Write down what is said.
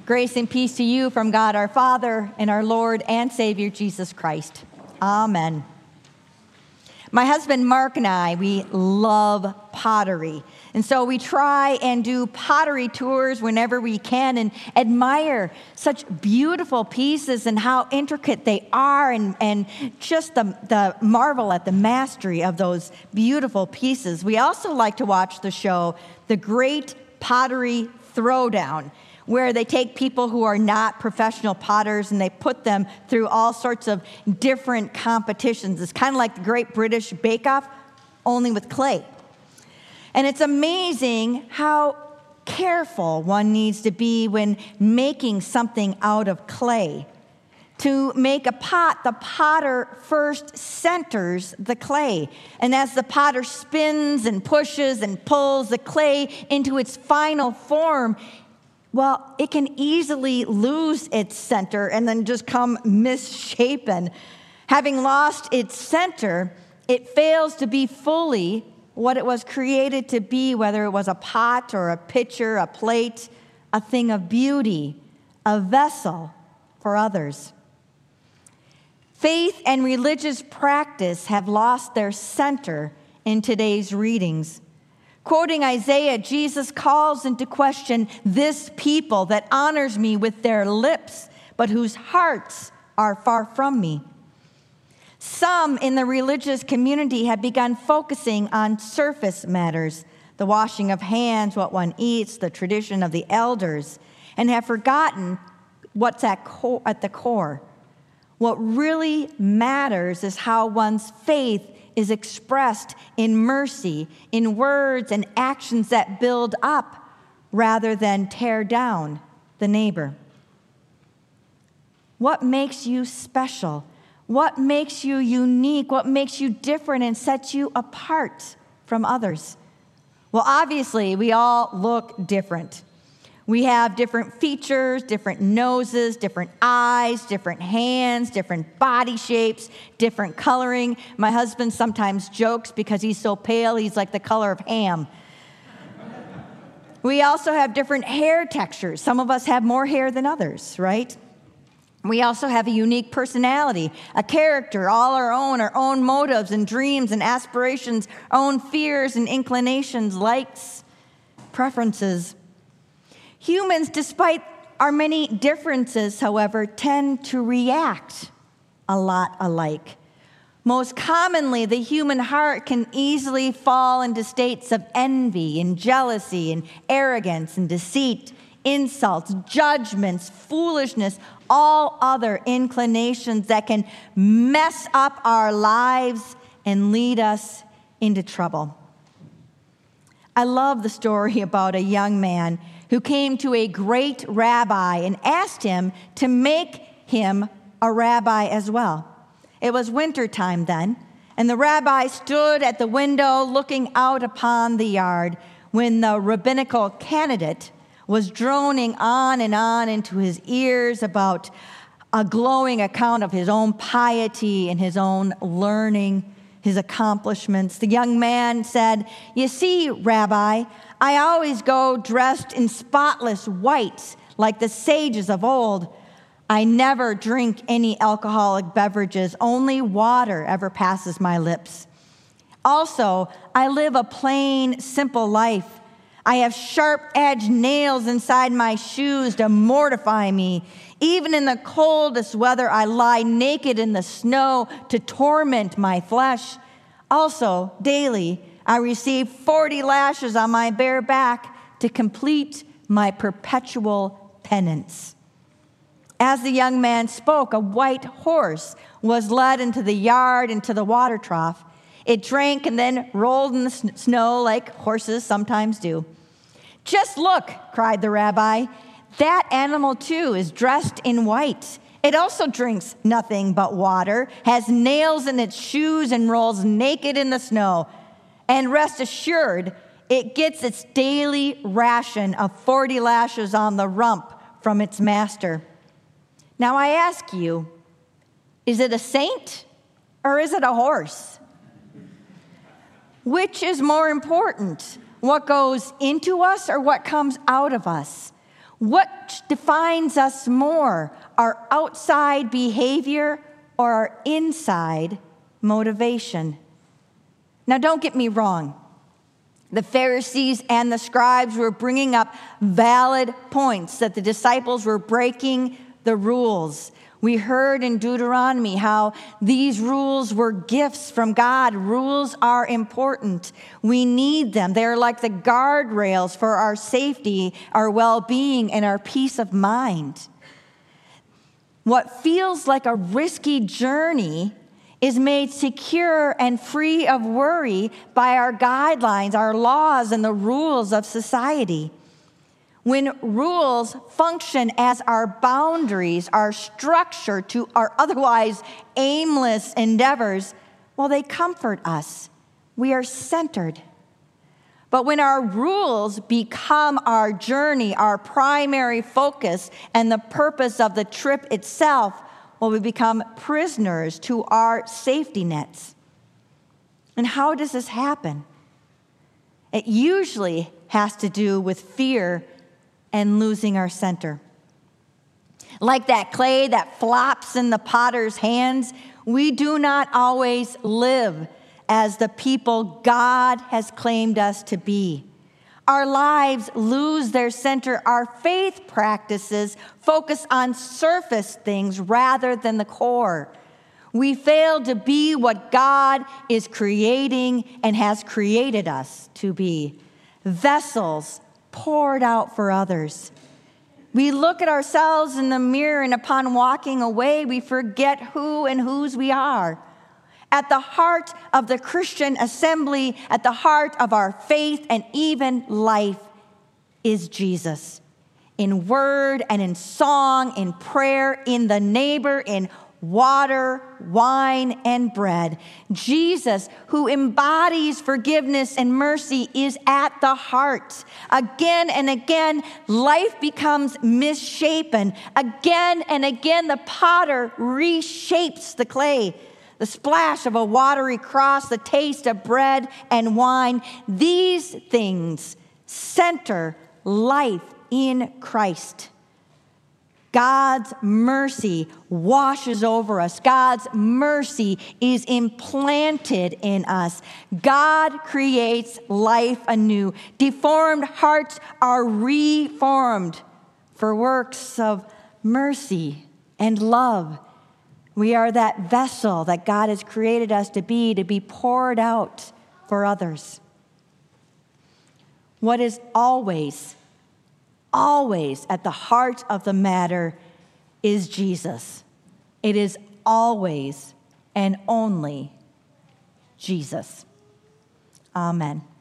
Grace and peace to you from God our Father and our Lord and Savior Jesus Christ. Amen. My husband Mark and I, we love pottery. And so we try and do pottery tours whenever we can and admire such beautiful pieces and how intricate they are and just the marvel at the mastery of those beautiful pieces. We also like to watch the show, The Great Pottery Throwdown, where they take people who are not professional potters and they put them through all sorts of different competitions. It's kind of like the Great British Bake Off, only with clay. And it's amazing how careful one needs to be when making something out of clay. To make a pot, the potter first centers the clay. And as the potter spins and pushes and pulls the clay into its final form, well, it can easily lose its center and then just come misshapen. Having lost its center, it fails to be fully what it was created to be, whether it was a pot or a pitcher, a plate, a thing of beauty, a vessel for others. Faith and religious practice have lost their center in today's readings. Quoting Isaiah, Jesus calls into question this people that honors me with their lips, but whose hearts are far from me. Some in the religious community have begun focusing on surface matters, the washing of hands, what one eats, the tradition of the elders, and have forgotten what's at the core. What really matters is how one's faith is expressed in mercy, in words and actions that build up rather than tear down the neighbor. What makes you special? What makes you unique? What makes you different and sets you apart from others? Well, obviously, we all look different. We have different features, different noses, different eyes, different hands, different body shapes, different coloring. My husband sometimes jokes because he's so pale, he's like the color of ham. We also have different hair textures. Some of us have more hair than others, right? We also have a unique personality, a character, all our own motives and dreams and aspirations, our own fears and inclinations, likes, preferences. Humans, despite our many differences, however, tend to react a lot alike. Most commonly, the human heart can easily fall into states of envy and jealousy and arrogance and deceit, insults, judgments, foolishness, all other inclinations that can mess up our lives and lead us into trouble. I love the story about a young man who came to a great rabbi and asked him to make him a rabbi as well. It was wintertime then, and the rabbi stood at the window looking out upon the yard when the rabbinical candidate was droning on and on into his ears about a glowing account of his own piety and his own learning, his accomplishments. The young man said, "You see, Rabbi, I always go dressed in spotless white like the sages of old. I never drink any alcoholic beverages. Only water ever passes my lips. Also, I live a plain, simple life. I have sharp-edged nails inside my shoes to mortify me. Even in the coldest weather, I lie naked in the snow to torment my flesh. Also, daily, I receive 40 lashes on my bare back to complete my perpetual penance." As the young man spoke, a white horse was led into the yard, into the water trough. It drank and then rolled in the snow like horses sometimes do. "Just look," cried the rabbi. "That animal, too, is dressed in white. It also drinks nothing but water, has nails in its shoes, and rolls naked in the snow. And rest assured, it gets its daily ration of 40 lashes on the rump from its master. Now I ask you, is it a saint or is it a horse? Which is more important, what goes into us or what comes out of us? What defines us more, our outside behavior or our inside motivation? Now, don't get me wrong. The Pharisees and the scribes were bringing up valid points that the disciples were breaking the rules. We heard in Deuteronomy how these rules were gifts from God. Rules are important. We need them. They're like the guardrails for our safety, our well-being, and our peace of mind. What feels like a risky journey is made secure and free of worry by our guidelines, our laws, and the rules of society. When rules function as our boundaries, our structure to our otherwise aimless endeavors, well, they comfort us. We are centered. But when our rules become our journey, our primary focus, and the purpose of the trip itself, well, we become prisoners to our safety nets. And how does this happen? It usually has to do with fear and losing our center. Like that clay that flops in the potter's hands, we do not always live as the people God has claimed us to be. Our lives lose their center. Our faith practices focus on surface things rather than the core. We fail to be what God is creating and has created us to be. Vessels poured out for others. We look at ourselves in the mirror, and upon walking away, we forget who and whose we are. At the heart of the Christian assembly, at the heart of our faith and even life, is Jesus. In word and in song, in prayer, in the neighbor, in water, wine, and bread. Jesus, who embodies forgiveness and mercy, is at the heart. Again and again, life becomes misshapen. Again and again, the potter reshapes the clay. The splash of a watery cross, the taste of bread and wine, these things center life in Christ. God's mercy washes over us. God's mercy is implanted in us. God creates life anew. Deformed hearts are reformed for works of mercy and love. We are that vessel that God has created us to be poured out for others. What is always at the heart of the matter is Jesus. It is always and only Jesus. Amen.